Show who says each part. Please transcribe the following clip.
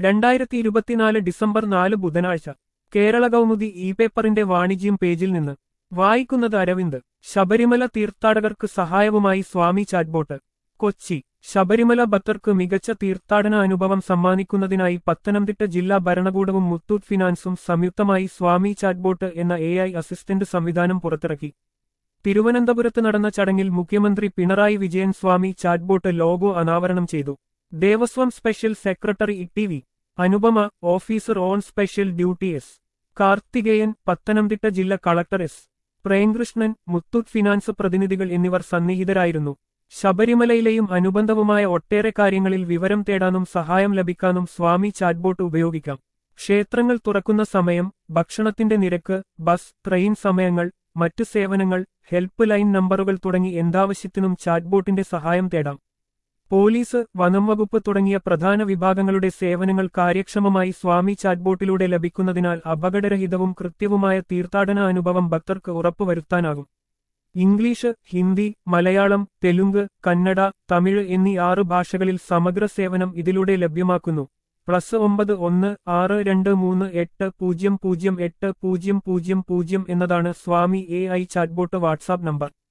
Speaker 1: 2024 December 4 ബുധനാഴ്ച Kerala Kaumudi E പേപ്പറിന്റെ വാണിജ്യം പേജിൽ നിന്ന് വായിക്കുന്നത് അരവിന്ദ്. ശബരിമല തീർത്ഥാടകർക്ക് സഹായവുമായി സ്വാമി ചാറ്റ്ബോട്ട്. കൊച്ചി. ശബരിമല ഭക്തർക്ക് മികച്ച തീർത്ഥാടന അനുഭവം സമ്മാനിക്കുന്നതിനായി പത്തനംതിട്ട ജില്ലാ ഭരണകൂടവും മുത്തൂറ്റ് ഫിനാൻസും സംയുക്തമായി സ്വാമി ചാറ്റ്ബോട്ട് എന്ന AI അസിസ്റ്റന്റ് സംവിധാനം പുറത്തിറക്കി. തിരുവനന്തപുരത്ത് നടന്ന ചടങ്ങിൽ മുഖ്യമന്ത്രി പിണറായി വിജയൻ സ്വാമി ചാറ്റ്ബോട്ട് ലോഗോ അനാവരണം ചെയ്തു. Devaswom special secretary T V. Anupama, officer on special duty S. Karthikeyan, Pathanamthitta ജില്ലാ collector S. Premkrishnan, Muthoot finance പ്രതിനിധികൾ എന്നിവർ സന്നിഹിതരായിരുന്നു. ശബരിമലയിലെയും അനുബന്ധവുമായ ഒട്ടേറെ കാര്യങ്ങളിൽ വിവരം തേടാനും സഹായം ലഭിക്കാനും സ്വാമി ചാറ്റ്ബോട്ട് ഉപയോഗിക്കാം. ക്ഷേത്രങ്ങൾ തുറക്കുന്ന സമയം, ഭക്ഷണത്തിന്റെ നിരക്ക്, ബസ്, ട്രെയിൻ സമയങ്ങൾ, മറ്റ് സേവനങ്ങൾ, ഹെൽപ്പ് ലൈൻ നമ്പറുകൾ തുടങ്ങി എന്താവശ്യത്തിനും ചാറ്റ്ബോട്ടിന്റെ സഹായം തേടാം. പോലീസ്, വനംവകുപ്പ് തുടങ്ങിയ പ്രധാന വിഭാഗങ്ങളുടെ സേവനങ്ങൾ കാര്യക്ഷമമായി സ്വാമി ചാറ്റ്ബോട്ടിലൂടെ ലഭിക്കുന്നതിനാൽ അപകടരഹിതവും കൃത്യവുമായ തീർത്ഥാടന അനുഭവം ഭക്തർക്ക് ഉറപ്പുവരുത്താനാകും. ഇംഗ്ലീഷ്, ഹിന്ദി, മലയാളം, തെലുങ്ക്, കന്നഡ, തമിഴ് എന്നീ 6 ഭാഷകളിൽ സമഗ്ര സേവനം ഇതിലൂടെ ലഭ്യമാക്കുന്നു. +91 623800800 എന്നതാണ് Swami AI chatbot WhatsApp number.